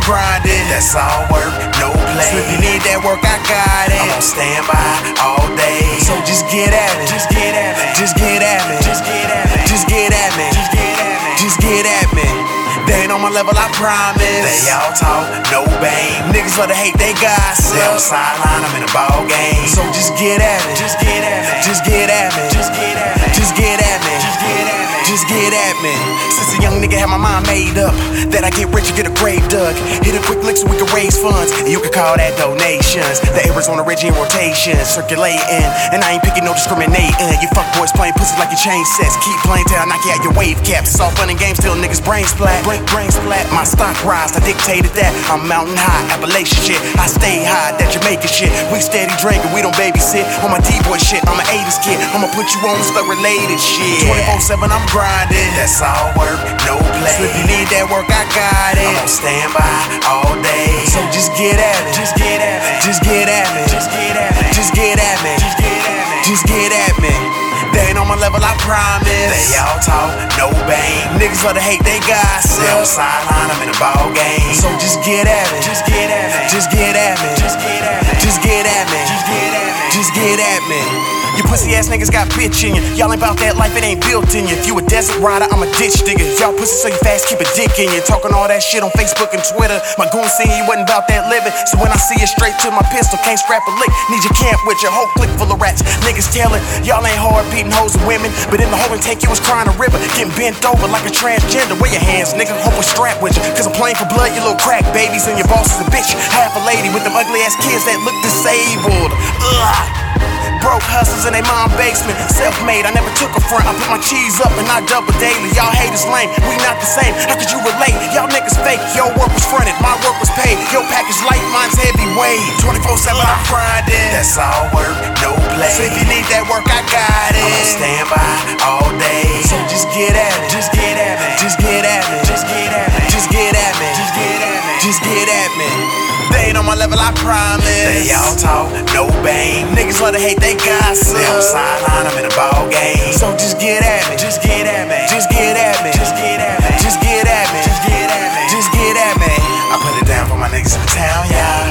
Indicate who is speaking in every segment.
Speaker 1: grinding. That's all work, no play. So if you need that work, I got it. I'm on standby all day. So just get at it. Just get at me. Just get at me. Just get at me. Just get at me. Just get at me. Just get at me. They ain't on my level, I promise. They all talk, no bang. Niggas love to hate, they gossip. They on the sideline, I'm in a ball game. So just get at me. Just get at me. Just get at me. Just get at me. Just get at me. Just get at me. Just get at me. Since a young nigga had my mind made up that I get rich and get a grave dug. Hit a quick lick so we can raise funds, and you can call that donations. The Arizona Reggie in rotation, circulating, and I ain't picking no discriminating. You fuck boys playing pussy like your chain sets. Keep playing till I knock you out your wave caps. It's all fun and games till niggas brains splat. Brain splat, my stock rise, I dictated that. I'm mountain high, Appalachian shit. I stay high, that Jamaican shit. We steady drinking, we don't babysit. On my D-boy shit, I'm an 80s kid. I'ma put you on stuff related shit. 24/7, I'm grinding. That's all work, no play. So if you need that work, I got it. I'm on standby all day. So just get at it. Just get at me. Just get at me. Just get at me. Just get at me. Just get at me. Just get at me. They ain't on my level, I promise. They all talk, no bang. Niggas love to hate, they gossip. They on the sideline, I'm in a ball game. So just get at me. Just get at me. Just get at me. Just get at me. Just get at me. Just get at me. Just get at me. You pussy ass niggas got bitch in you. Y'all ain't about that life, it ain't built in you. If you a desert rider, I'm a ditch digger. Y'all pussy so you fast, keep a dick in you. Talking all that shit on Facebook and Twitter. My goon saying you wasn't about that living. So when I see you straight to my pistol, can't scrap a lick. Need your camp with your whole clique full of rats. Niggas telling y'all ain't hard beating hoes and women. But in the whole intake, you was crying a river. Getting bent over like a transgender. Where your hands, nigga? Hope we're strapped with you. Cause I'm playing for blood, you little crack babies. And your boss is a bitch. Half a lady with them ugly ass kids that look disabled. Ugh. Broke hustlers in they mom basement. Self-made, I never took a front. I put my cheese up and I double daily. Y'all haters lame, we not the same. How could you relate? Y'all niggas fake. Your work was fronted, my work was paid. Your package light, mine's heavyweight. 24/7, I'm grinding. That's all work, no play. So if you need that work, I got it. I'm on standby all day. So just get at it. Just get at me. Just get at me. Just get at me. Just get at me. Just get at me. Just get at me. They ain't on my level, I promise. They all talk, no bang. Niggas love to hate, they gossip. They on the sideline, I'm in a ball game. So just get at me. Just get at me. Just get at me. Just get at me. Just get at me. Just get at me. Just get at me. I put it down for my niggas in the town, y'all.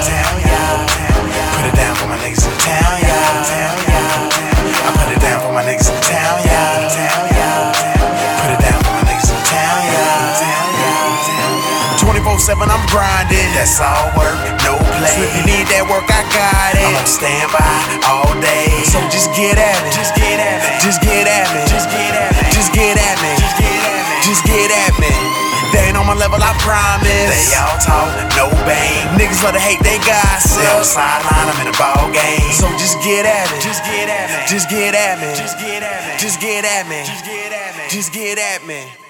Speaker 1: Put it down for my niggas in the town, y'all. I put it down for my niggas in the town, y'all. Put it down for my niggas in the town, y'all. 24/7, I'm grinding. That's all work, no play. So if you need that work, I got it. I'm on standby all day. So just get at me. Just get at me. Just get at me. Just get at me. Just get at me. Just get at me. Just get at me. They ain't on my level, I promise. They all talk, no bang. Niggas love to hate, they gossip. They on the sideline, I'm in a ball game. So just get at me. Just get at me. Just get at me. Just get at me. Just get at me. Just get at me. Just get at me.